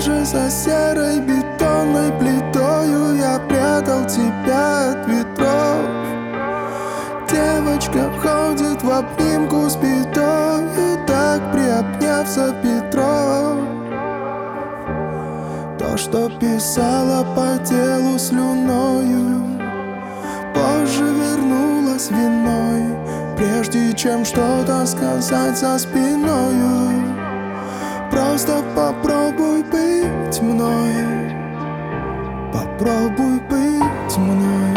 Лежа за серой бетонной плитою, я прятал тебя от ветров. Девочка ходит в обнимку с бедою, так приобняв за бедро. То, что писала по телу слюною, позже вернулась виной, прежде чем что-то сказать за спиною. Просто попробуй быть мной, попробуй быть мной.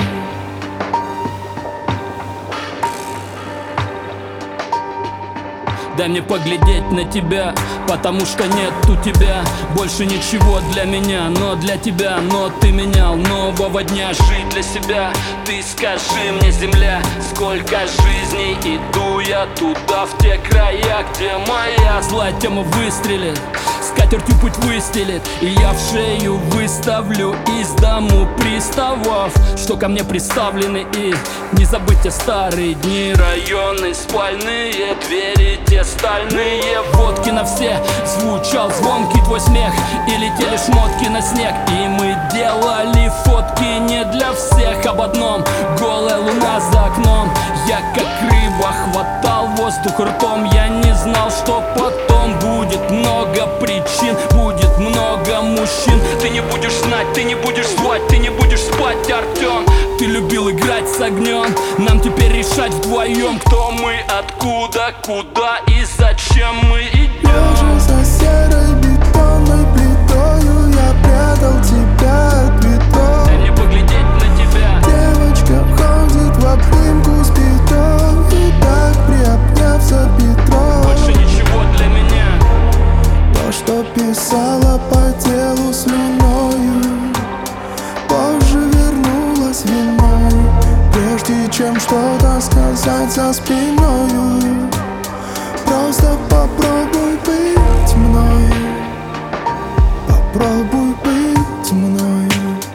Дай мне поглядеть на тебя, потому что нет у тебя больше ничего для меня. Но для тебя, но ты менял нового дня. Жить для себя, ты скажи мне, земля, сколько жизней. Иду я туда, в те края, где моя злая тема выстрелит, скатертью путь выстелит, и я в шею выставлю из дому приставов, что ко мне приставлены. И не забудьте старые дни, районы, спальные двери, те стальные. Водки на все, звучал звонкий твой смех, и летели шмотки на снег. И мы делали фотки не для всех об одном: голая луна за окном. Я как рыба хватал воздух ртом, я не знал, что потом будет много причин, будет много мужчин. Ты не будешь знать, ты не будешь звать, ты не будешь спать, Артем. Ты любил играть с огнем, нам теперь решать вдвоем, кто мы, откуда, куда и зачем мы идем. Лежа за серой бетонной плитою, я прятал тебя от ветров. Дай мне поглядеть на тебя. Девочка ходит в обнимку с бедой, так приобняв за бедро. Больше ничего для меня. То, что писала по телу слюною, позже вернулась виной, прежде чем что-то сказать за спиною. Просто попробуй быть мной, попробуй быть мной.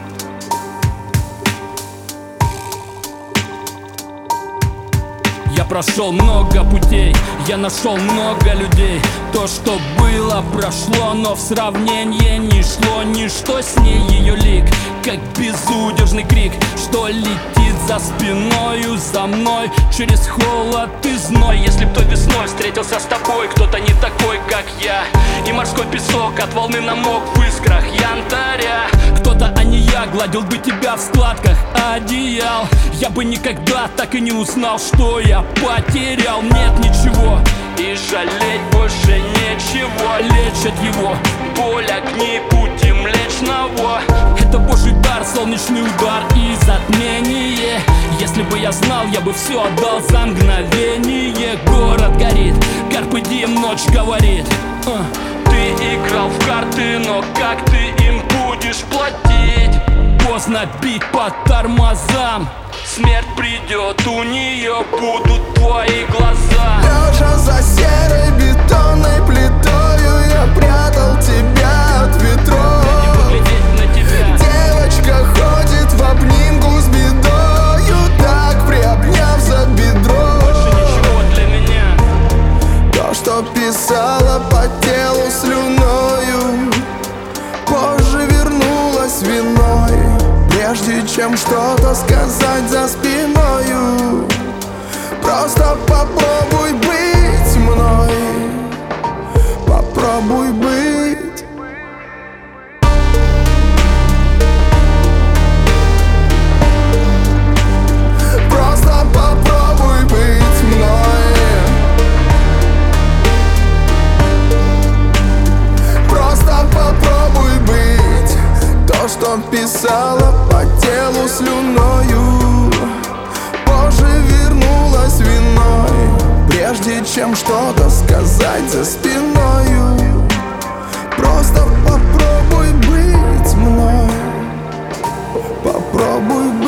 Я прошел много путей, я нашел много людей. То, что было, прошло, но в сравнение не шло ничто с ней. Ее лик, как безудержный крик, что летит за спиною, за мной, через холод и зной. Если б той весной встретился с тобой кто-то не такой, как я, и морской песок от волны намок в искрах янтаря, кто-то, а не я, гладил бы тебя в складках одеял, я бы никогда так и не узнал, что я потерял. Нет ничего, и жалеть больше нечего. Лечат его боль, огни, пути Млечного. Это Божий дар, солнечный удар и затмение. Если бы я знал, я бы все отдал за мгновение. Город горит, Carpe Diem, ночь говорит. Ты играл в карты, но как ты им будешь платить? Поздно бить по тормозам, смерть придет, у нее будут твои глаза. Лежа за серой бетонной плитою, я прятал тебя от ветров. Дай мне поглядеть на тебя. Девочка ходит в обнимку с бедою, так приобняв за бедро. Больше ничего для меня. То, что писала по телу слюною, позже вернулась виной, прежде чем что-то сказать за спиною. Просто попробуй быть мной, попробуй быть. Просто попробуй быть мной. Просто попробуй быть. То, что писала по телу слюною, позже вернулась виной, прежде чем что-то сказать за спиною. Просто попробуй быть мной, попробуй